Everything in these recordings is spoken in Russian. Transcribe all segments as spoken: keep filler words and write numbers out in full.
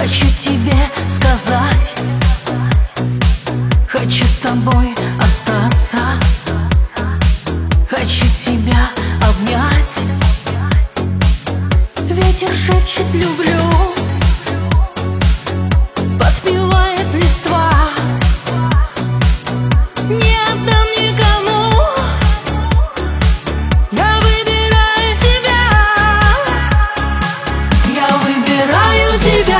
Хочу тебе сказать, хочу с тобой остаться, хочу тебя обнять. Ветер шепчет «люблю», подпевает листва. Не отдам никому, я выбираю тебя. Я выбираю тебя,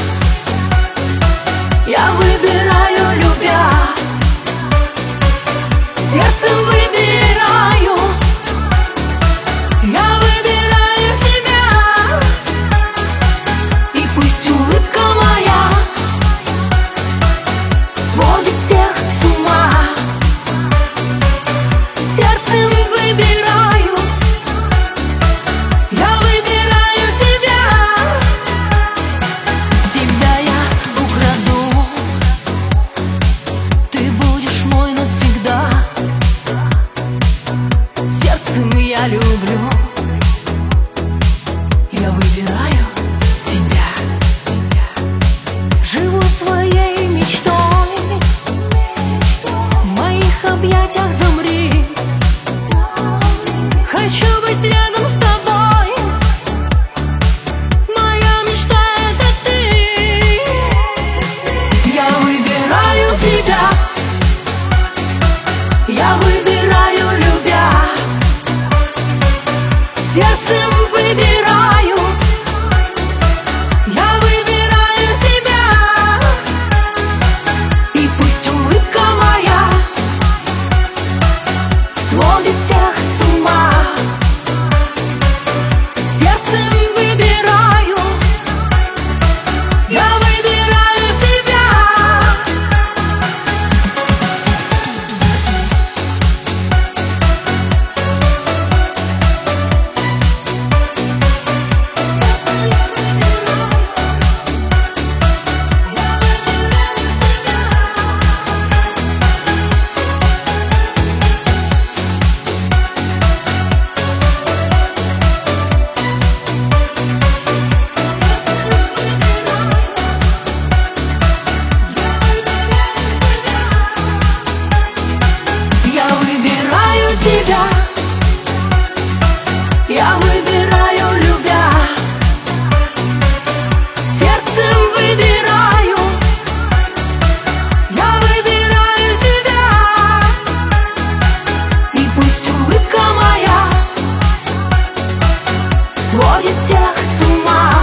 я выбираю, любя. Сердцем выбираю, я выбираю тебя. И пусть улыбка моя сводит всех с ума. Сердцем выбираю, я выбираю тебя. Тебя я украду, ты будешь мой навсегда. Сердцем я люблю, я выбираю тебя. Живу своей мечтой, в моих объятиях замри. Хочу быть рядом с тобой, моя мечта — это ты. Я выбираю тебя, я выбираю, любя. Сердцем выбираю, я выбираю тебя. И пусть улыбка моя сводит всех с ума. Сердцем выбираю, я выбираю тебя. Я выбираю тебя, я выбираю, любя. Сердцем выбираю, я выбираю тебя. И пусть улыбка моя сводит всех с ума.